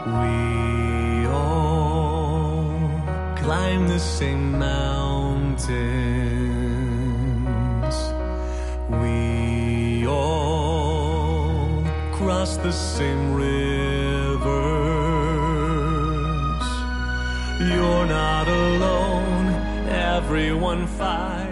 We all climb the same mountains. We all cross the same rivers. You're not alone. Everyone fights